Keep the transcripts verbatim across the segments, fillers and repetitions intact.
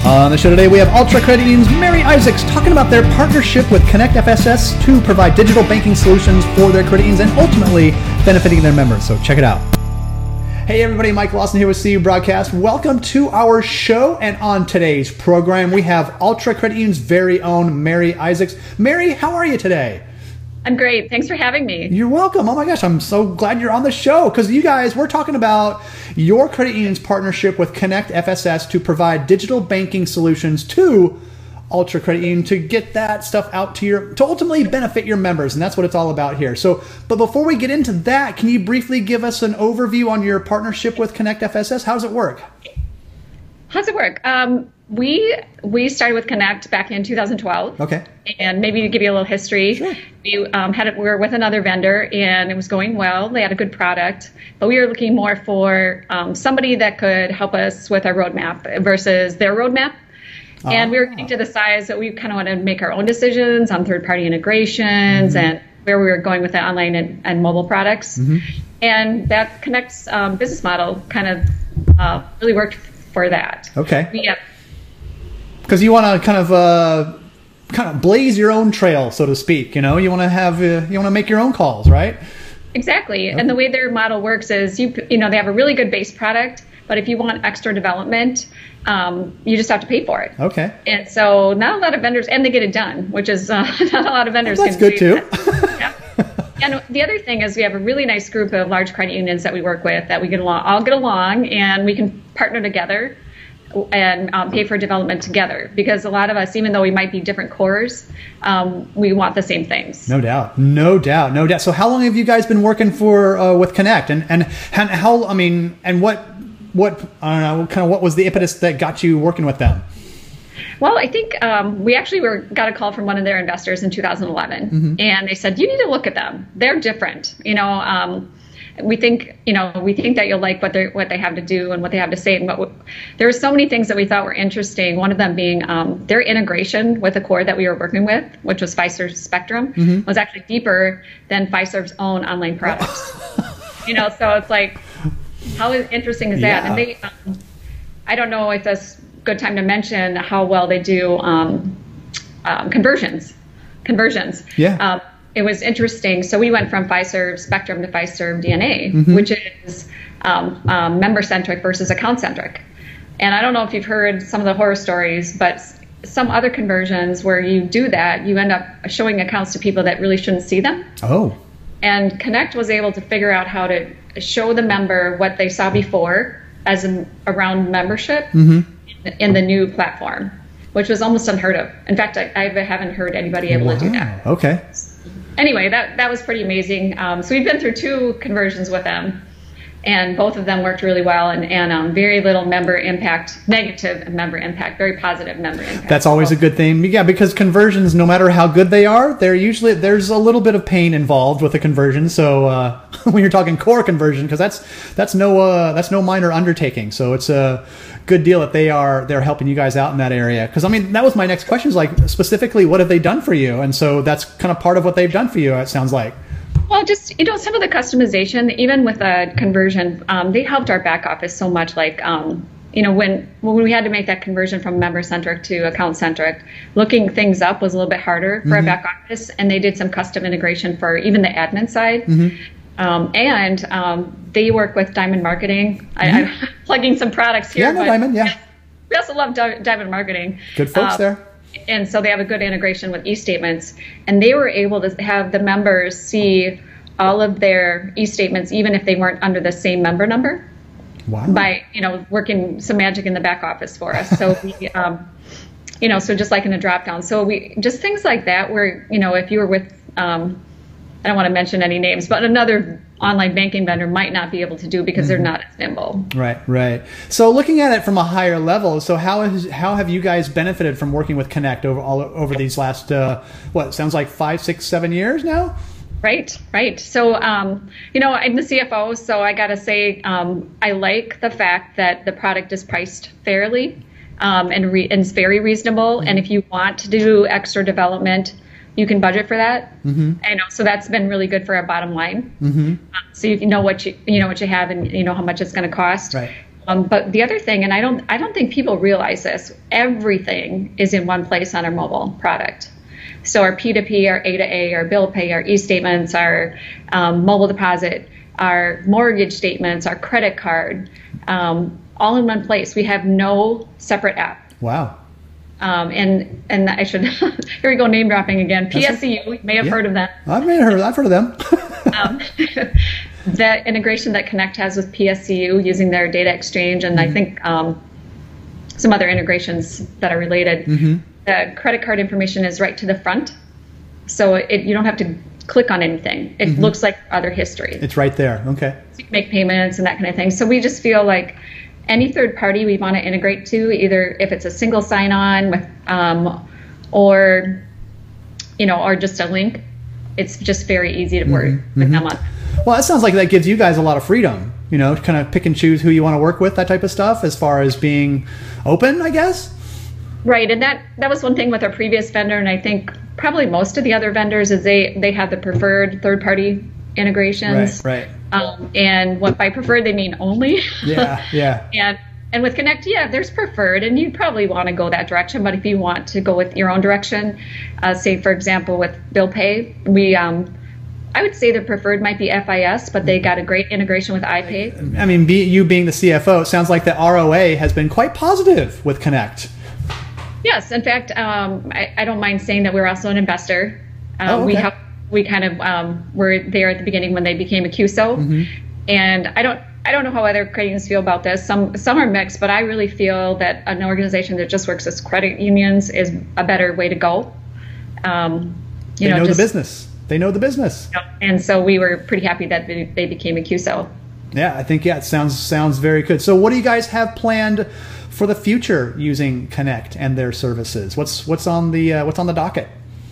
On the show today, we have Ultra Credit Union's Mary Isaacs talking about their partnership with Connect F S S to provide digital banking solutions for their credit unions and ultimately benefiting their members. So check it out. Hey everybody, Mike Lawson here with C U Broadcast. Welcome to our show, and on today's program, we have Ultra Credit Union's very own Mary Isaacs. Mary, how are you today? I'm great. Thanks for having me. You're welcome. Oh my gosh, I'm so glad you're on the show because you guys, we're talking about your credit union's partnership with Connect F S S to provide digital banking solutions to Ultra Credit Union to get that stuff out to your, to ultimately benefit your members. And that's what it's all about here. So, but before we get into that, can you briefly give us an overview on your partnership with Connect F S S? How does it work? How does it work? Um, we we started with Connect back in two thousand twelve. Okay. And maybe to give you a little history, sure. we um, had we were with another vendor and it was going well. They had a good product, but we were looking more for um, somebody that could help us with our roadmap versus their roadmap. Uh-huh. And we were getting to the size that we kind of wanted to make our own decisions on third-party integrations mm-hmm. and where we were going with the online and, and mobile products. Mm-hmm. And that Connect's um, business model kind of uh, really worked for that. Okay. We, yeah. Because you want to kind of uh, kind of blaze your own trail, so to speak. You know, you want to have uh, you want to make your own calls, right? Exactly. Okay. And the way their model works is you you know they have a really good base product, but if you want extra development, um, you just have to pay for it. Okay. And so not a lot of vendors, and they get it done, which is uh, not a lot of vendors. Well, that's can good do too. That. Yeah. And the other thing is we have a really nice group of large credit unions that we work with that we get along, all get along, and we can partner together and um, pay for development together. Because a lot of us, even though we might be different cores, um, we want the same things. No doubt, no doubt, no doubt. So how long have you guys been working for uh, with Connect, and and and how? I mean, and what what I don't know, kind of what was the impetus that got you working with them? Well, I think um, we actually were got a call from one of their investors in two thousand eleven, mm-hmm. and they said, you need to look at them. They're different. You know, um, we think, you know, we think that you'll like what they what they have to do and what they have to say. And what there are so many things that we thought were interesting. One of them being um, their integration with the core that we were working with, which was Fiserv's Spectrum, mm-hmm. was actually deeper than Fiserv's own online products. You know, so it's like, how interesting is that? Yeah. And they, um, I don't know if that's good time to mention how well they do um, um, conversions. Conversions. Yeah. Um, it was interesting. So we went from Fiserv Spectrum to Fiserv D N A, mm-hmm. which is um, um, member-centric versus account-centric. And I don't know if you've heard some of the horror stories, but some other conversions where you do that, you end up showing accounts to people that really shouldn't see them. Oh. And Connect was able to figure out how to show the member what they saw before as a, around membership. Mm-hmm. in the new platform, which was almost unheard of. In fact, I, I haven't heard anybody able wow. to do that. Okay. Anyway, that, that was pretty amazing. Um, so we've been through two conversions with them, and both of them worked really well, and, and um, very little member impact, negative member impact, very positive member impact. That's always a good thing. Yeah, because conversions, no matter how good they are, they're usually, there's a little bit of pain involved with a conversion. So uh, when you're talking core conversion, because that's that's no uh, that's no minor undertaking. So it's a good deal that they are they're helping you guys out in that area. Because I mean, that was my next question, is like specifically, what have they done for you? And so that's kind of part of what they've done for you, it sounds like. Well, just, you know, some of the customization, even with a conversion, um, they helped our back office so much. Like, um, you know, when when we had to make that conversion from member-centric to account-centric, looking things up was a little bit harder for mm-hmm. our back office. And they did some custom integration for even the admin side. Mm-hmm. Um, and um, they work with Diamond Marketing. Mm-hmm. I, I'm plugging some products here. Yeah, no, but Diamond, yeah. We also love Di- Diamond Marketing. Good folks uh, there. And so they have a good integration with e-statements, and they were able to have the members see all of their e-statements, even if they weren't under the same member number. Wow. By, you know, working some magic in the back office for us. So we, um, you know, so just like in the drop down. So we just things like that where, you know, if you were with, um, I don't want to mention any names, but another online banking vendor might not be able to do because mm-hmm. they're not as nimble. Right, right. So looking at it from a higher level, so how is how have you guys benefited from working with Connect over all over these last uh, what sounds like five, six, seven years now? Right, right. So, um, you know, I'm the C F O, so I got to say um, I like the fact that the product is priced fairly um, and, re- and it's very reasonable. Mm-hmm. And if you want to do extra development, you can budget for that. Mm-hmm. I know, so that's been really good for our bottom line. Mm-hmm. Um, so you know what you you know what you have, and you know how much it's going to cost. Right. Um, but the other thing, and I don't, I don't think people realize this, everything is in one place on our mobile product. So our P two P, our A to A, our bill pay, our e-statements, our um, mobile deposit, our mortgage statements, our credit card, um, all in one place. We have no separate app. Wow. Um, and and I should, here we go, name dropping again. P S E U, you may have yeah. heard of them. I've heard, I've heard of them. um, that integration that Connect has with P S E U using their data exchange, and mm-hmm. I think um, some other integrations that are related. Mm-hmm. The credit card information is right to the front, so it, you don't have to click on anything. It mm-hmm. looks like other history. It's right there. Okay. So you can make payments and that kind of thing. So we just feel like any third party we want to integrate to, either if it's a single sign-on with, um, or you know, or just a link, it's just very easy to work mm-hmm. with them on. Well, that sounds like that gives you guys a lot of freedom. You know, kind of pick and choose who you want to work with, that type of stuff, as far as being open, I guess. Right, and that, that was one thing with our previous vendor, and I think probably most of the other vendors is they, they have the preferred third-party integrations. Right, right. Um, and what by preferred they mean only. Yeah, yeah. and and with Connect, yeah, there's preferred, and you probably want to go that direction. But if you want to go with your own direction, uh, say for example with bill pay, we um, I would say the preferred might be F I S, but they got a great integration with iPay. I mean, be, you being the C F O, it sounds like the R O A has been quite positive with Connect. Yes, in fact, um, I, I don't mind saying that we're also an investor. Um, oh, okay. We have we kind of um, were there at the beginning when they became a Q S O, mm-hmm. and I don't I don't know how other credit unions feel about this. Some some are mixed, but I really feel that an organization that just works as credit unions is a better way to go. Um, you they know, know just, the business. They know the business. You know, and so we were pretty happy that they became a Q S O. Yeah, I think yeah, it sounds sounds very good. So, what do you guys have planned for the future using Connect and their services? What's what's on the uh, what's on the docket?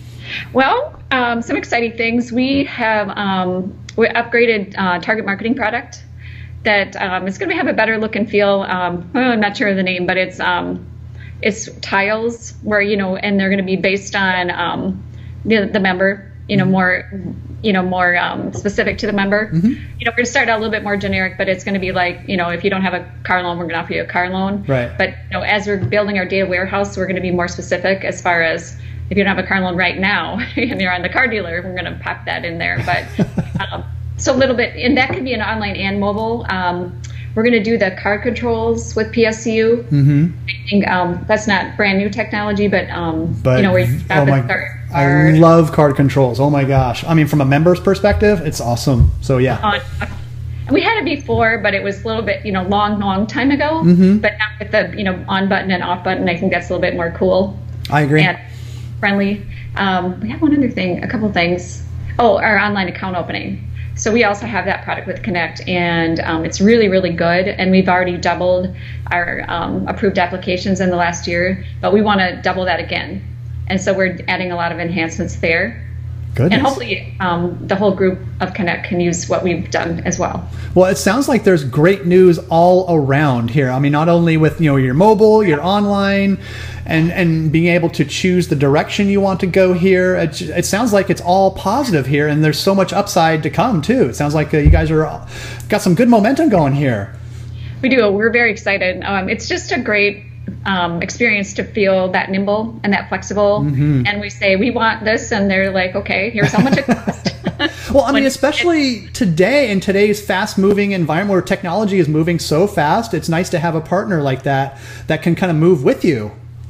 Well, um, some exciting things. We have um, we upgraded uh, target marketing product that um, is going to have a better look and feel. Um, I'm not sure of the name, but it's um, it's tiles where you know, and they're going to be based on um, the the member. You know, more you know more um, specific to the member. Mm-hmm. You know, we're going to start out a little bit more generic, but it's going to be like, you know, if you don't have a car loan, we're going to offer you a car loan. Right. But you know, as we're building our data warehouse, we're going to be more specific as far as if you don't have a car loan right now and you're on the car dealer, we're going to pop that in there. But um, so a little bit, and that could be an online and mobile. Um, we're going to do the card controls with P S E U. Mm-hmm. I think um, that's not brand new technology, but, um, but you know, where you oh my, start I love card controls. Oh my gosh. I mean, from a member's perspective, it's awesome. So yeah. Uh, we had it before, but it was a little bit, you know, long, long time ago. Mm-hmm. But now with the, you know, on button and off button, I think that's a little bit more cool. I agree. And friendly. Um, we have one other thing, a couple things. Oh, our online account opening. So we also have that product with Connect, and um, it's really, really good. And we've already doubled our um, approved applications in the last year, but we want to double that again. And so we're adding a lot of enhancements there. Goodness. And hopefully um, the whole group of Connect can use what we've done as well. Well, it sounds like there's great news all around here. I mean, not only with, you know, your mobile, your online, and, and being able to choose the direction you want to go here. It, it sounds like it's all positive here, and there's so much upside to come, too. It sounds like uh, you guys are got some good momentum going here. We do. We're very excited. Um, it's just a great Um, experience to feel that nimble and that flexible. Mm-hmm. And we say, we want this, and they're like, okay, here's how much it costs. Well, I mean, especially today, in today's fast-moving environment where technology is moving so fast, it's nice to have a partner like that that can kind of move with you.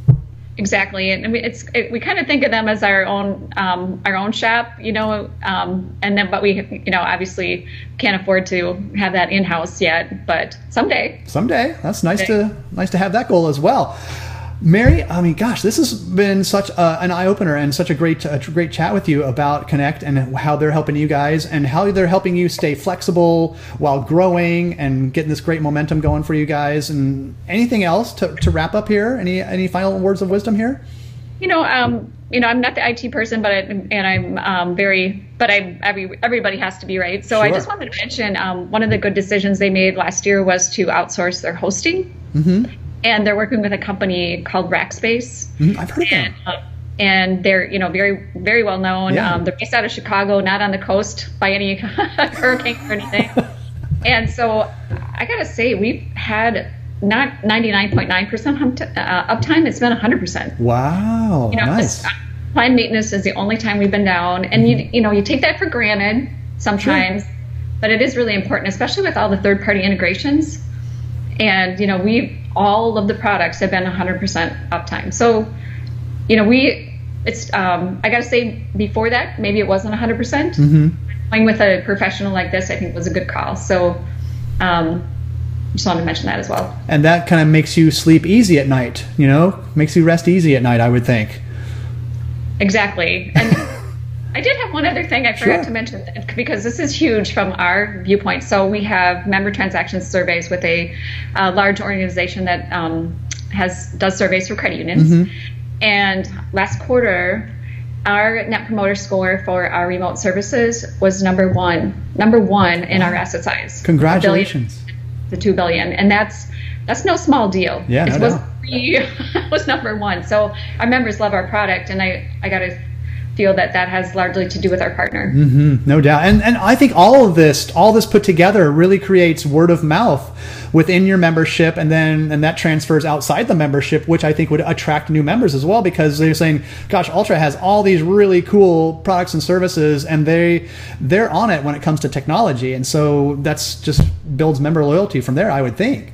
Exactly, and I mean, it's it, we kind of think of them as our own um, our own shop, you know, um, and then but we, you know, obviously can't afford to have that in house yet, but someday. Someday, that's nice someday. to nice to have that goal as well. Mary, I mean, gosh, this has been such a, an eye opener and such a great a great chat with you about Connect and how they're helping you guys and how they're helping you stay flexible while growing and getting this great momentum going for you guys. And anything else to, to wrap up here? Any any final words of wisdom here? You know, um, you know, I'm not the I T person, but I, and I'm um, very, but I every everybody has to be right. So sure. I just wanted to mention um, one of the good decisions they made last year was to outsource their hosting. Mm-hmm. And they're working with a company called Rackspace. Mm, I've heard of and, them. Uh, and they're, you know, very, very well known. Yeah. Um, they're based out of Chicago, not on the coast by any hurricane or anything. And so I got to say, we've had not ninety-nine point nine percent uh, uptime, it's been one hundred percent. Wow, you know, nice. Planned maintenance is the only time we've been down, and you you know you take that for granted sometimes, sure. But it is really important, especially with all the third-party integrations. And you know, we all of the products have been one hundred percent uptime. So, you know, we it's um, I got to say before that maybe it wasn't one hundred percent. Mm-hmm. Playing with a professional like this, I think, was a good call. So, um, just wanted to mention that as well. And that kind of makes you sleep easy at night. You know, makes you rest easy at night, I would think. Exactly. And I did have one other thing I forgot Sure. to mention, because this is huge from our viewpoint. So we have member transaction surveys with a uh, large organization that um, has does surveys for credit unions. Mm-hmm. And last quarter, our net promoter score for our remote services was number one, number one in our asset size. Congratulations. The two billion, and that's that's no small deal. Yeah, it no was doubt. three, was number one. So our members love our product, and I I got to feel that that has largely to do with our partner. Mm-hmm, no doubt. And and I think all of this, all this put together really creates word of mouth within your membership, and then and that transfers outside the membership, which I think would attract new members as well, because they're saying, gosh, Ultra has all these really cool products and services, and they they're on it when it comes to technology. And so that's just builds member loyalty from there, I would think.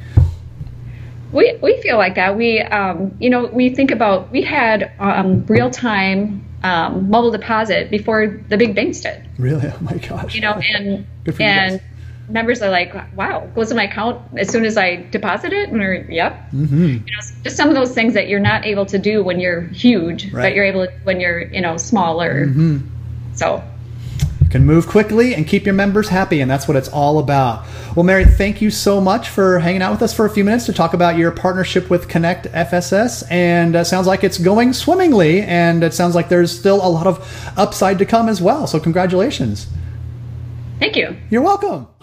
We we feel like that. We um you know, we think about, we had um real time um mobile deposit before the big banks did. Really? Oh my gosh. You know, and Good for you and guys. members are like, wow, goes in my account as soon as I deposit it? And we're, yep. Mm-hmm. You know, just some of those things that you're not able to do when you're huge, Right. but you're able to when you're, you know, smaller. Mm-hmm. So can move quickly and keep your members happy, and that's what it's all about. Well, Mary, thank you so much for hanging out with us for a few minutes to talk about your partnership with Connect F S S, and it sounds like it's going swimmingly, and it sounds like there's still a lot of upside to come as well, so congratulations. thank you. You're welcome.